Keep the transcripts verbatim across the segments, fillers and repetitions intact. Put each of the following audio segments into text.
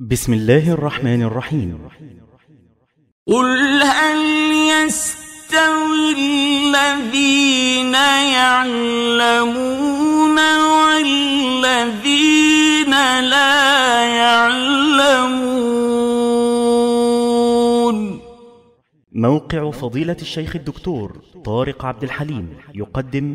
بسم الله الرحمن الرحيم. قل هل يستوي الذين يعلمون والذين لا يعلمون؟ موقع فضيلة الشيخ الدكتور طارق عبد الحليم يقدم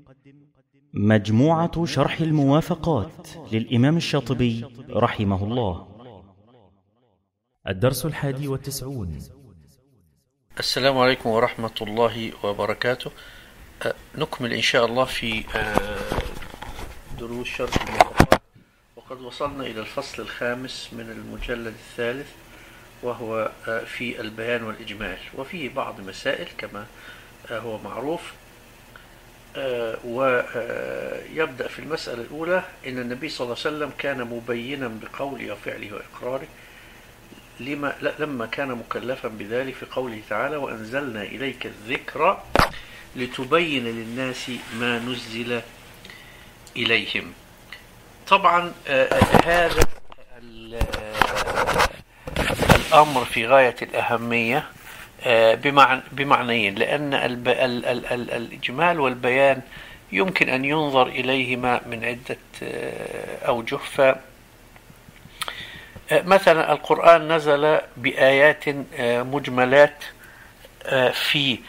مجموعة شرح الموافقات للإمام الشاطبي رحمه الله. الدرس الحادي والتسعون. السلام عليكم ورحمة الله وبركاته. أه نكمل إن شاء الله في أه دروس شرح الموافقات، وقد وصلنا إلى الفصل الخامس من المجلد الثالث، وهو أه في البيان والإجمال، وفيه بعض مسائل كما أه هو معروف. أه ويبدأ في المسألة الأولى: إن النبي صلى الله عليه وسلم كان مبينا بقوله وفعله وإقراره لما لما كان مكلفا بذلك في قوله تعالى: وأنزلنا إليك الذكر لتبين للناس ما نزل إليهم. طبعا هذا الأمر في غاية الأهمية بمعنيين، لأن الإجمال والبيان يمكن أن ينظر إليهما من عدة أوجه. ف مثلا القرآن نزل بآيات مجملات في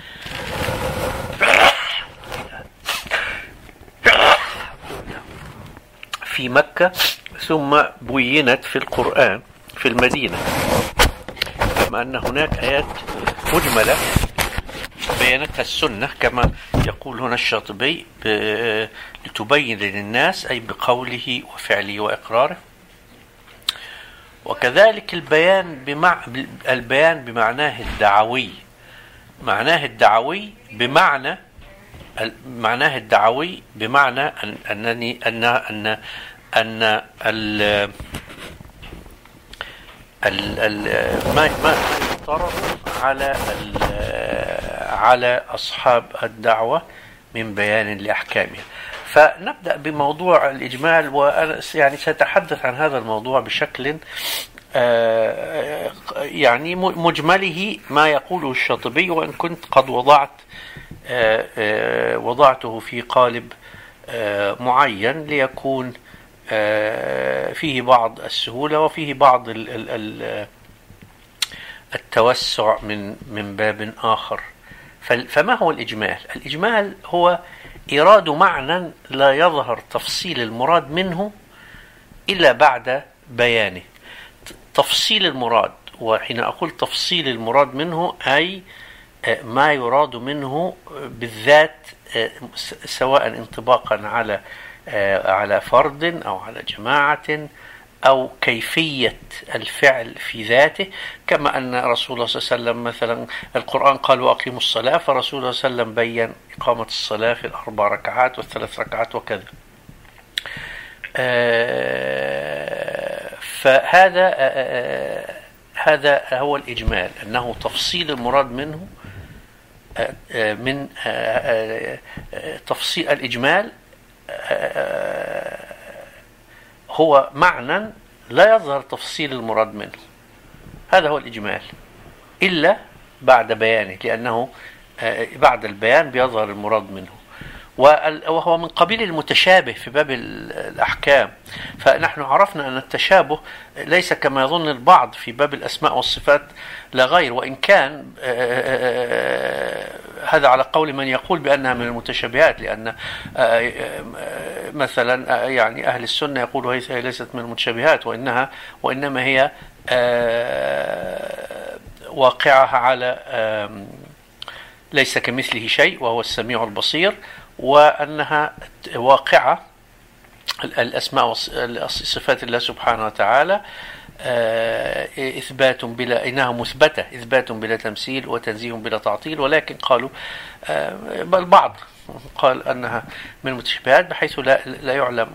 في مكة، ثم بينت في القرآن في المدينة، كما أن هناك آيات مجملة بينتها السنة كما يقول هنا الشاطبي لتبين للناس، أي بقوله وفعله وإقراره. وكذلك البيان بمع... البيان بمعناه الدعوي، معناه الدعوي بمعنى معناه الدعوي بمعنى أن أنني أن أن أن ال ال ال ما ما يفترض على على أصحاب الدعوة من بيان لأحكامها. فنبدأ بموضوع الإجمال، وأنا يعني سأتحدث عن هذا الموضوع بشكل يعني مجمله ما يقوله الشاطبي، وإن كنت قد وضعت وضعته في قالب معين ليكون فيه بعض السهولة وفيه بعض التوسع من من باب آخر. فما هو الإجمال؟ الإجمال هو إيراد معنى لا يظهر تفصيل المراد منه إلا بعد بيانه. تفصيل المراد، وحين أقول تفصيل المراد منه أي ما يراد منه بالذات، سواء انطباقا على على فرد أو على جماعة أو كيفية الفعل في ذاته، كما أن رسول الله صلى الله عليه وسلم مثلا القرآن قال وأقيموا الصلاة، فرسول الله صلى الله عليه وسلم بيّن إقامة الصلاة في الأربع ركعات والثلاث ركعات وكذا. فهذا هذا هو الإجمال، أنه تفصيل المراد منه من تفصيل الإجمال هو معنى لا يظهر تفصيل المراد منه، هذا هو الإجمال، إلا بعد بيانه، لأنه بعد البيان بيظهر المراد منه، وهو من قبيل المتشابه في باب الأحكام. فنحن عرفنا أن التشابه ليس كما يظن البعض في باب الأسماء والصفات لا غير، وإن كان هذا على قول من يقول بأنها من المتشابهات، لأن مثلا يعني أهل السنة يقولوا هي ليست من المتشابهات، وإنها وإنما هي واقعها على ليس كمثله شيء وهو السميع البصير، وأنها واقعة الأسماء والصفات الله سبحانه وتعالى إثبات بلا إنها مثبتة، إثبات بلا تمثيل وتنزيه بلا تعطيل. ولكن قالوا بل بعض قال أنها من المتشابهات بحيث لا لا يعلم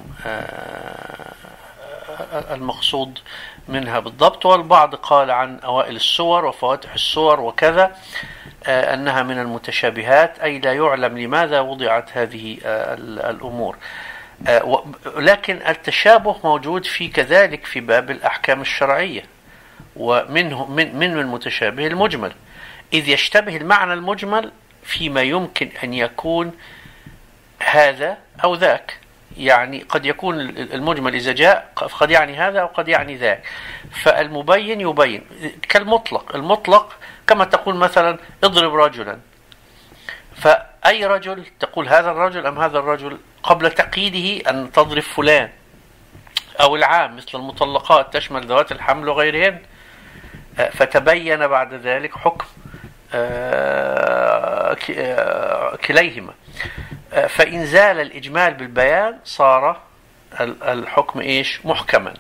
المقصود منها بالضبط، والبعض قال عن أوائل السور وفواتح السور وكذا أنها من المتشابهات، أي لا يعلم لماذا وضعت هذه الأمور. لكن التشابه موجود في كذلك في باب الأحكام الشرعية، ومنه من من المتشابه المجمل، إذ يشتبه المعنى المجمل فيما يمكن أن يكون هذا أو ذاك. يعني قد يكون المجمل إذا جاء قد يعني هذا وقد يعني ذاك، فالمبين يبين. كالمطلق، المطلق كما تقول مثلا اضرب رجلا، فأي رجل تقول هذا الرجل أم هذا الرجل قبل تقييده أن تضرب فلان. أو العام مثل المطلقات تشمل ذوات الحمل وغيرهن، فتبين بعد ذلك حكم كليهما. فإن زال الإجمال بالبيان صار الحكم إيش؟ محكما.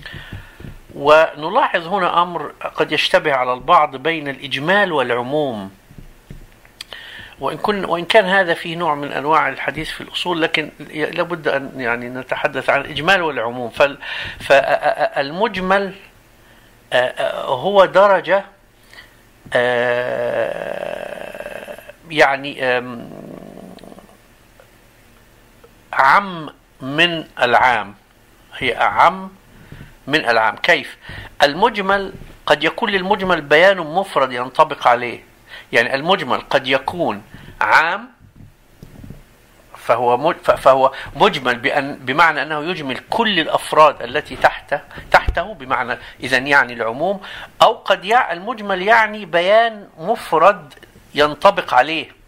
ونلاحظ هنا أمر قد يشتبه على البعض بين الإجمال والعموم، وإن, كن وإن كان هذا فيه نوع من أنواع الحديث في الأصول، لكن لابد أن يعني نتحدث عن الإجمال والعموم. فالمجمل هو درجة يعني عم من العام، هي أعم من العام. كيف؟ المجمل قد يكون للمجمل بيان مفرد ينطبق عليه، يعني المجمل قد يكون عام فهو فهو مجمل بأن بمعنى أنه يجمل كل الأفراد التي تحته تحته بمعنى إذن يعني العموم، أو قد يعني المجمل يعني بيان مفرد ينطبق عليه،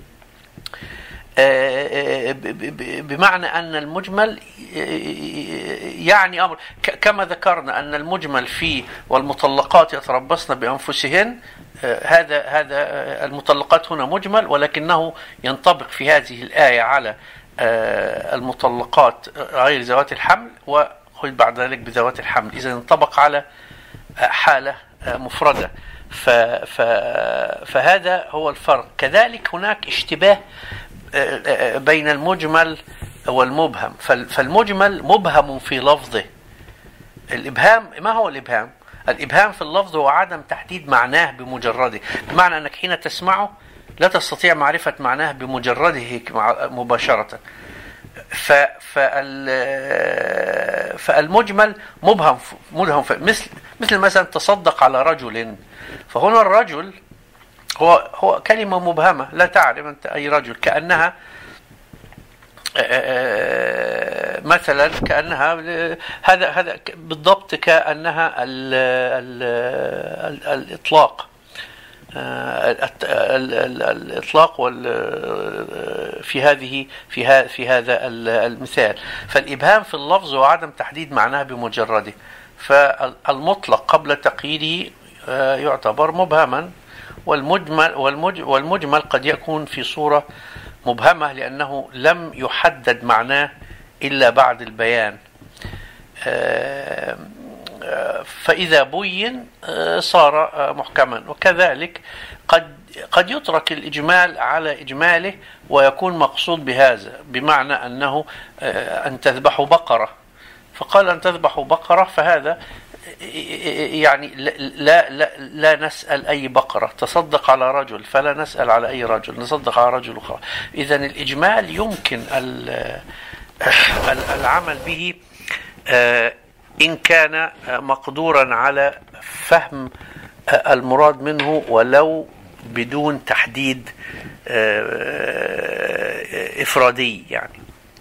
بمعنى أن المجمل يعني أمر كما ذكرنا أن المجمل فيه والمطلقات يتربصن بأنفسهن، هذا هذا المطلقات هنا مجمل، ولكنه ينطبق في هذه الآية على المطلقات غير ذوات الحمل، وخذ بعد ذلك بذوات الحمل، إذا ينطبق على حالة مفردة. فهذا هو الفرق. كذلك هناك اشتباه بين المجمل والمبهم. فالمجمل مبهم في لفظه. الإبهام، ما هو الإبهام؟ الإبهام في اللفظ هو عدم تحديد معناه بمجرده، بمعنى أنك حين تسمعه لا تستطيع معرفة معناه بمجرده مباشرة. فالمجمل مبهم مبهم مثل مثل مثلا تصدق على رجل، فهنا الرجل هو هو كلمة مبهمة لا تعرف أنت أي رجل، كأنها مثلا كأنها هذا هذا بالضبط كأنها ال ال ال الإطلاق الإطلاق في هذه في في هذا المثال. فالإبهام في اللفظ وعدم تحديد معناه بمجرده، فالمطلق قبل تقييده يعتبر مبهما، والمجمل والمجمل قد يكون في صورة مبهمة لأنه لم يحدد معناه إلا بعد البيان، فإذا بين صار محكما. وكذلك قد قد يترك الإجمال على إجماله ويكون مقصود بهذا، بمعنى أنه أن تذبحوا بقرة، فقال أن تذبحوا بقرة، فهذا يعني لا لا لا نسأل أي بقرة. تصدق على رجل فلا نسأل على أي رجل، نصدق على رجل أخرى. إذن الإجمال يمكن العمل به إن كان مقدورا على فهم المراد منه ولو بدون تحديد إفرادي يعني.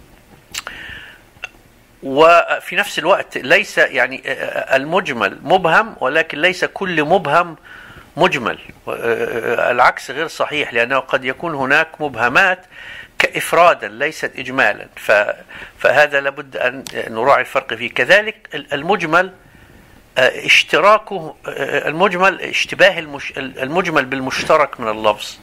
وفي نفس الوقت ليس يعني المجمل مبهم، ولكن ليس كل مبهم مجمل، العكس غير صحيح، لأنه قد يكون هناك مبهمات كإفرادا ليست إجمالا، فهذا لابد أن نراعي الفرق فيه. كذلك المجمل اشتراكه المجمل اشتباه المجمل بالمشترك من اللفظ،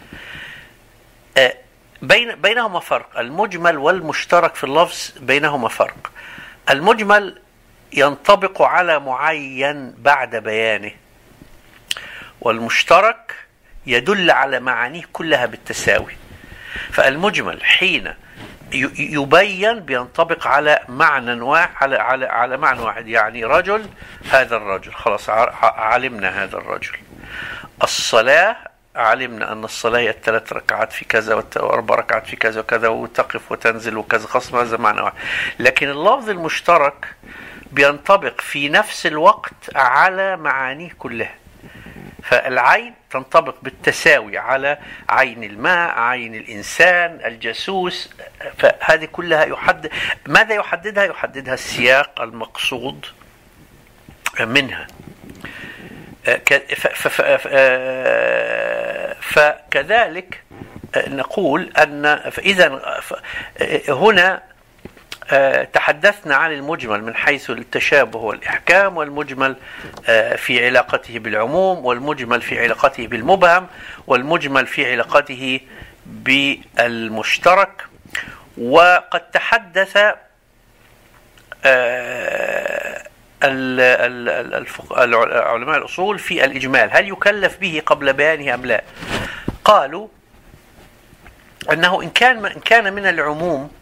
بين بينهما فرق. المجمل والمشترك في اللفظ بينهما فرق. المجمل ينطبق على معين بعد بيانه، والمشترك يدل على معانيه كلها بالتساوي. فالمجمل حين يبين بينطبق على معنى واحد، على على على معنى واحد، يعني رجل، هذا الرجل خلاص علمنا هذا الرجل. الصلاة علمنا أن الصلاة هي الثلاث ركعات في كذا وأربع ركعات في كذا وكذا وتقف وتنزل وكذا، خصم هذا معنى واحد. لكن اللفظ المشترك بينطبق في نفس الوقت على معانيه كلها. فالعين تنطبق بالتساوي على عين الماء، عين الإنسان، الجاسوس. فهذه كلها يحدد. ماذا يحددها؟ يحددها السياق المقصود منها. فكذلك نقول أن فإذا هنا تحدثنا عن المجمل من حيث التشابه والإحكام، والمجمل في علاقته بالعموم، والمجمل في علاقته بالمبهم، والمجمل في علاقته بالمشترك. وقد تحدث علماء الأصول في الإجمال، هل يكلف به قبل بيانه أم لا؟ قالوا أنه إن كان إن كان من العموم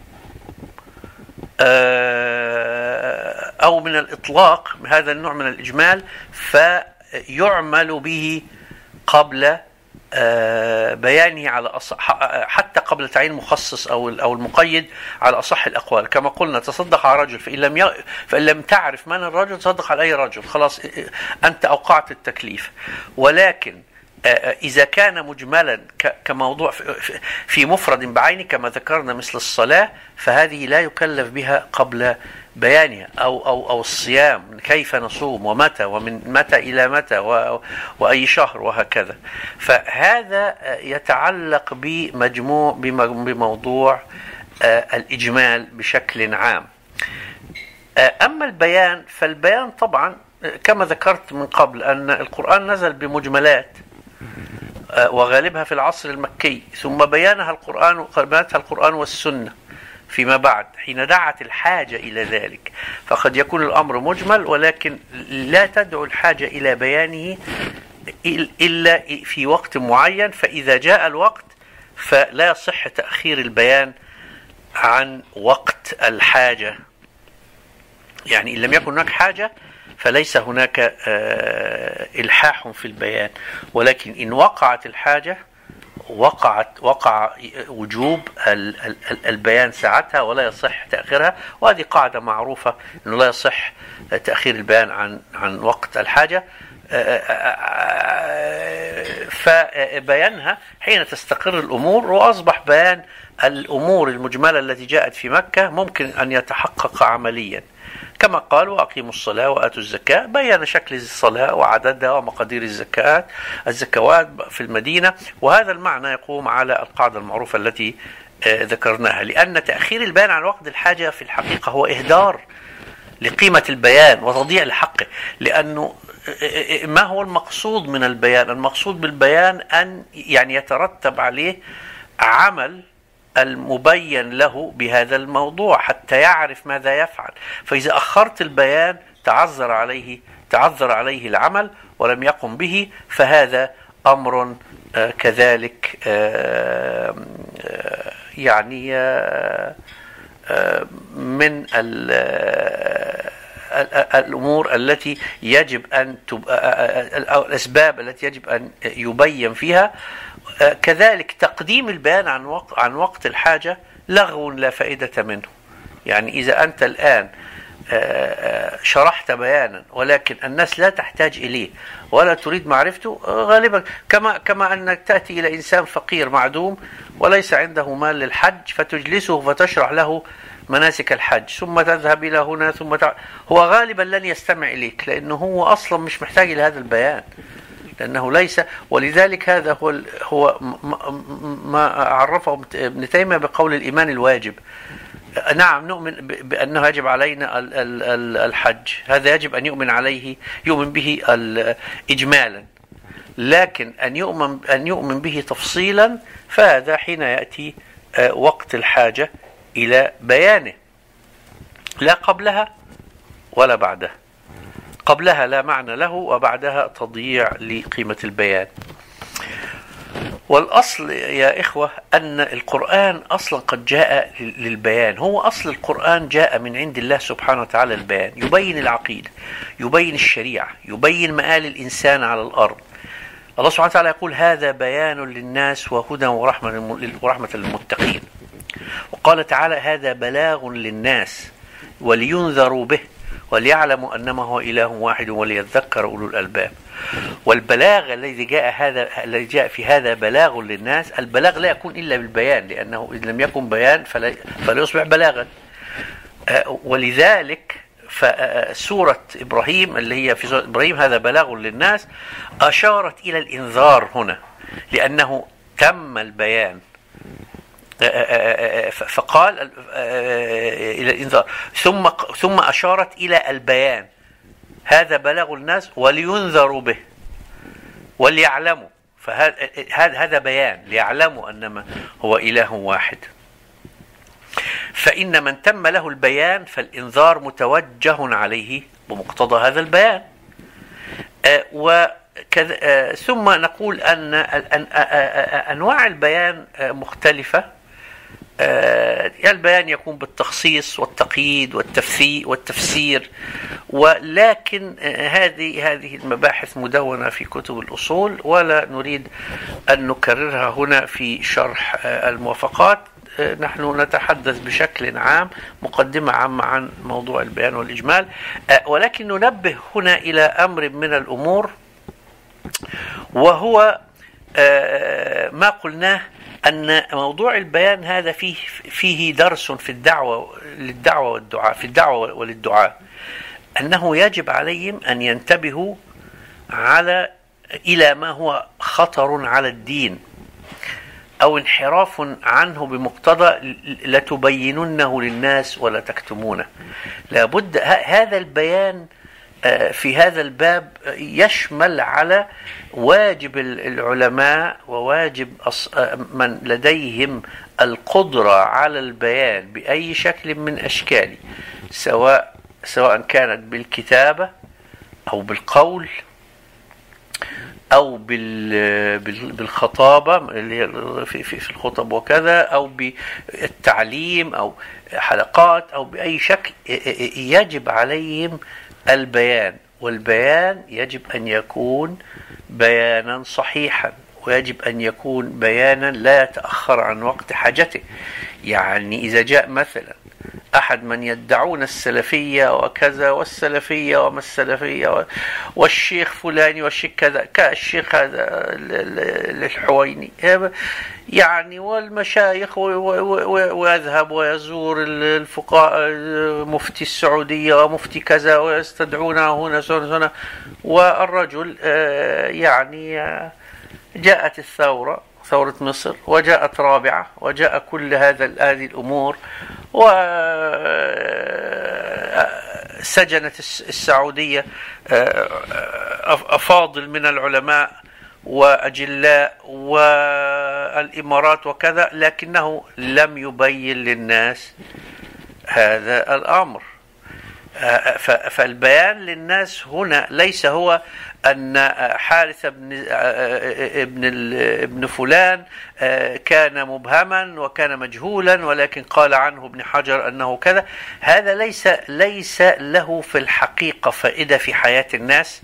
أو من الإطلاق، هذا النوع من الإجمال، فيعمل به قبل بيانه على أصح، حتى قبل تعيين مخصص أو أو المقيد على أصح الأقوال. كما قلنا تصدق على رجل، فإن لم ي... فإن لم تعرف من الرجل تصدق على أي رجل، خلاص أنت أوقعت التكليف. ولكن إذا كان مجملا كموضوع في مفرد بعينه كما ذكرنا مثل الصلاة، فهذه لا يكلف بها قبل بيانها، أو أو أو الصيام، كيف نصوم ومتى ومن متى إلى متى وأي شهر وهكذا. فهذا يتعلق بمجموع بموضوع الإجمال بشكل عام. أما البيان، فالبيان طبعا كما ذكرت من قبل أن القرآن نزل بمجملات وغالبها في العصر المكي، ثم بيانها القرآن بيانتها القرآن والسنة فيما بعد حين دعت الحاجة إلى ذلك. فقد يكون الأمر مجمل ولكن لا تدعو الحاجة إلى بيانه إلا في وقت معين، فإذا جاء الوقت فلا يصح تأخير البيان عن وقت الحاجة. يعني إن لم يكن هناك حاجة فليس هناك إلحاح في البيان، ولكن إن وقعت الحاجة وقعت وقع وجوب البيان ساعتها ولا يصح تأخيرها. وهذه قاعدة معروفة أنه لا يصح تأخير البيان عن عن وقت الحاجة. فبيانها حين تستقر الأمور، وأصبح بيان الأمور المجملة التي جاءت في مكة ممكن أن يتحقق عمليا، كما قال وأقيموا الصلاة وآتوا الزكاة، بيان شكل الصلاة وعددها ومقادير الزكاة الزكوات في المدينة. وهذا المعنى يقوم على القاعدة المعروفة التي ذكرناها، لأن تأخير البيان عن وقت الحاجة في الحقيقة هو إهدار لقيمة البيان وتضييع لحقه. لأنه ما هو المقصود من البيان؟ المقصود بالبيان أن يعني يترتب عليه عمل المبين له بهذا الموضوع حتى يعرف ماذا يفعل. فإذا أخرت البيان تعذر عليه تعذر عليه العمل ولم يقم به، فهذا أمر آه كذلك آه آه يعني آه آه من الأمور التي يجب أن الأسباب التي يجب أن يبين فيها. كذلك تقديم البيان عن وقت عن وقت الحاجة لغو لا فائدة منه. يعني إذا أنت الآن شرحت بيانا ولكن الناس لا تحتاج إليه ولا تريد معرفته، غالبا كما كما أنك تأتي إلى إنسان فقير معدوم وليس عنده مال للحج فتجلسه فتشرح له مناسك الحج، ثم تذهب إلى هنا ثم تع... هو غالبا لن يستمع إليك، لأنه هو أصلا مش محتاج إلى هذا البيان، لأنه ليس. ولذلك هذا هو هو ما عرفه ابن تيمية بقول الإيمان الواجب. نعم نؤمن بأنه يجب علينا الحج، هذا يجب أن يؤمن عليه يؤمن به إجمالا، لكن أن يؤمن أن يؤمن به تفصيلا فهذا حين يأتي وقت الحاجة إلى بيانه، لا قبلها ولا بعدها. قبلها لا معنى له وبعدها تضييع لقيمة البيان. والأصل يا إخوة أن القرآن أصلا قد جاء للبيان، هو أصل القرآن جاء من عند الله سبحانه وتعالى البيان، يبين العقيدة، يبين الشريعة، يبين مآل الإنسان على الأرض. الله سبحانه وتعالى يقول هذا بيان للناس وهدى ورحمة ورحمة للمتقين. وقال تعالى هذا بلاغ للناس ولينذروا به وليعلموا أنما هو إله واحد وليذكر أولو الألباب. والبلاغ الذي جاء هذا الذي جاء في هذا بلاغ للناس، البلاغ لا يكون إلا بالبيان، لأنه إذا لم يكن بيان فلا, فلا يصبح بلاغا. ولذلك فسورة إبراهيم اللي هي في سورة إبراهيم هذا بلاغ للناس أشارت إلى الإنذار هنا، لأنه تم البيان فقال إلى الإنذار، ثم ثم أشارت إلى البيان هذا بلاغ الناس ولينذروا به وليعلموا، فهذا هذا بيان ليعلموا أنما هو إله واحد. فإن من تم له البيان فالإنذار متوجه عليه بمقتضى هذا البيان. وكذا ثم نقول أن أنواع البيان مختلفة. البيان يكون بالتخصيص والتقييد والتفسير والتفسير، ولكن هذه هذه المباحث مدونة في كتب الأصول ولا نريد أن نكررها هنا في شرح الموافقات. نحن نتحدث بشكل عام مقدمة عامة عن موضوع البيان والإجمال، ولكن ننبه هنا إلى أمر من الأمور، وهو ما قلناه أن موضوع البيان هذا فيه فيه درس في الدعوة للدعوة والدعاء في الدعوة وللدعاء، أنه يجب عليهم أن ينتبهوا على إلى ما هو خطر على الدين أو انحراف عنه بمقتضى لتبيننه للناس ولا تكتمونه. لابد هذا البيان في هذا الباب يشمل على واجب العلماء وواجب من لديهم القدرة على البيان بأي شكل من أشكاله، سواء سواء كانت بالكتابة أو بالقول أو بالخطابة اللي هي في في الخطب وكذا، أو بالتعليم أو حلقات أو بأي شكل، يجب عليهم البيان. والبيان يجب أن يكون بيانا صحيحا، ويجب أن يكون بيانا لا يتأخر عن وقت حاجته. يعني إذا جاء مثلا أحد من يدعون السلفية وكذا والسلفية وما السلفية والشيخ فلاني والشيخ كذا كالشيخ هذا الحويني يعني والمشايخ، ويذهب ويزور الفقهاء مفتي السعودية ومفتي كذا ويستدعونه هنا هنا، والرجل يعني جاءت الثورة ثورة مصر وجاءت رابعة وجاء كل هذا هذه الأمور، وسجنت السعودية أفاضل من العلماء وأجلاء والإمارات وكذا، لكنه لم يبين للناس هذا الأمر. فالبيان للناس هنا ليس هو أن حارث ابن ابن ابن فلان كان مبهما وكان مجهولا ولكن قال عنه ابن حجر أنه كذا. هذا ليس ليس له في الحقيقة فائدة في حياة الناس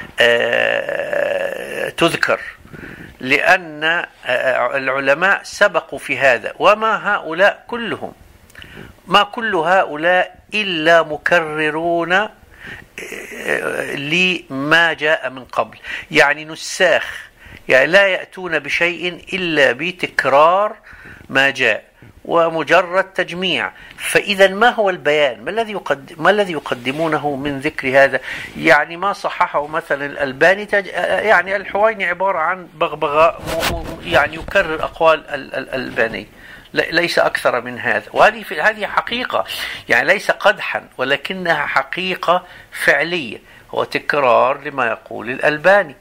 تذكر، لأن العلماء سبقوا في هذا، وما هؤلاء كلهم ما كل هؤلاء إلا مكررون لما جاء من قبل، يعني نساخ، يعني لا يأتون بشيء إلا بتكرار ما جاء ومجرد تجميع. فإذا ما هو البيان؟ ما الذي يقدم ما الذي يقدمونه من ذكر هذا؟ يعني ما صححه مثلا الألباني، تج... يعني الحويني عبارة عن بغبغاء يعني يكرر أقوال الألباني، ليس أكثر من هذا. وهذه هذه حقيقة، يعني ليس قدحا ولكنها حقيقة فعلية، هو تكرار لما يقول الألباني.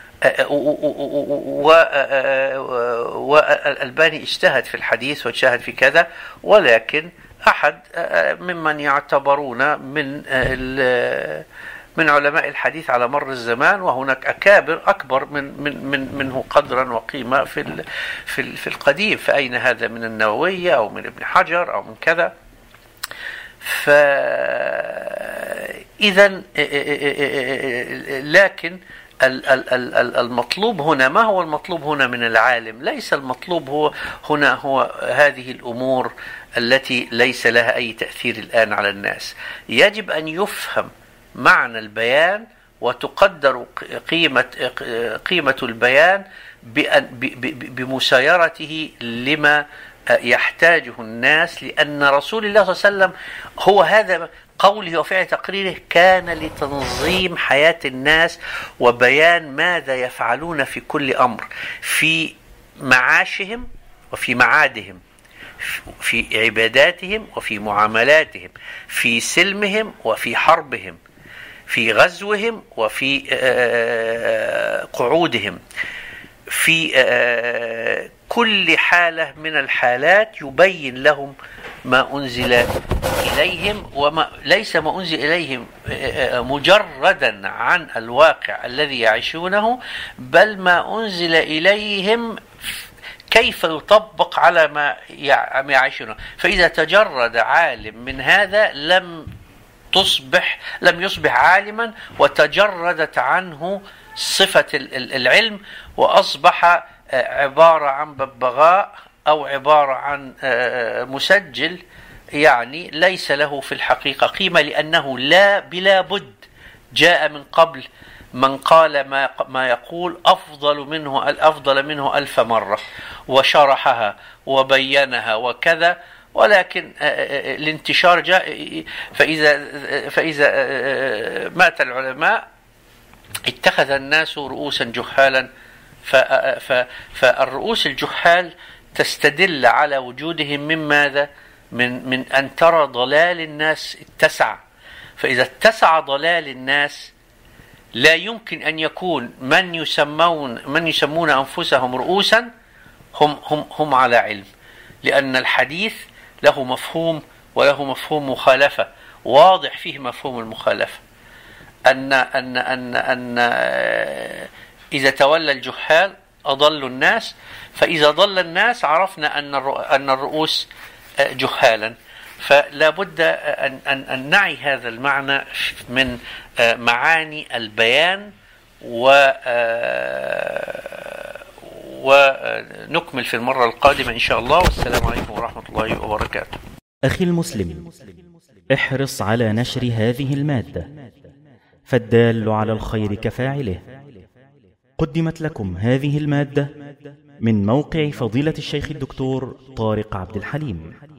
والألباني اجتهد في الحديث واجتهد في كذا، ولكن أحد ممن يعتبرون من من علماء الحديث على مر الزمان، وهناك أكابر أكبر من من من منه قدرا وقيمة في في في القديم، فأين هذا من النووية أو من ابن حجر أو من كذا. فإذا لكن المطلوب هنا، ما هو المطلوب هنا من العالم؟ ليس المطلوب هو هنا هو هذه الأمور التي ليس لها أي تأثير الآن على الناس. يجب أن يفهم معنى البيان وتقدر قيمة قيمة البيان بمسايرته لما يحتاجه الناس، لأن رسول الله صلى الله عليه وسلم هو هذا قوله وفعل تقريره كان لتنظيم حياة الناس وبيان ماذا يفعلون في كل أمر، في معاشهم وفي معادهم، في عباداتهم وفي معاملاتهم، في سلمهم وفي حربهم، في غزوهم وفي قعودهم، في كل حالة من الحالات يبين لهم ما أنزل إليهم، وما ليس ما أنزل إليهم مجردا عن الواقع الذي يعيشونه، بل ما أنزل إليهم كيف يطبق على ما يعيشونه. فإذا تجرد عالم من هذا لم تصبح لم يصبح عالما، وتجردت عنه صفة العلم، وأصبح عبارة عن ببغاء أو عبارة عن مسجل، يعني ليس له في الحقيقة قيمة، لأنه لا بلا بد جاء من قبل من قال ما ما يقول أفضل منه الأفضل منه ألف مرة وشرحها وبينها وكذا، ولكن الانتشار جاء. فإذا فإذا مات العلماء اتخذ الناس رؤوسا جهالا، فالرؤوس الجهال تستدل على وجودهم من ماذا؟ من من أن ترى ضلال الناس اتسع. فإذا اتسع ضلال الناس لا يمكن أن يكون من يسمون من يسمون أنفسهم رؤوسا هم هم هم على علم، لأن الحديث له مفهوم وله مفهوم مخالفة واضح فيه مفهوم المخالفة، أن أن أن أن إذا تولى الجهال أضلوا الناس، فإذا ضل الناس عرفنا أن أن الرؤوس جهالا. فلا بد أن أن أن نعي هذا المعنى من معاني البيان، و ونكمل في المرة القادمة إن شاء الله. والسلام عليكم ورحمة الله وبركاته. أخي المسلم، احرص على نشر هذه المادة، فالدال على الخير كفاعله. قدمت لكم هذه المادة من موقع فضيلة الشيخ الدكتور طارق عبد الحليم.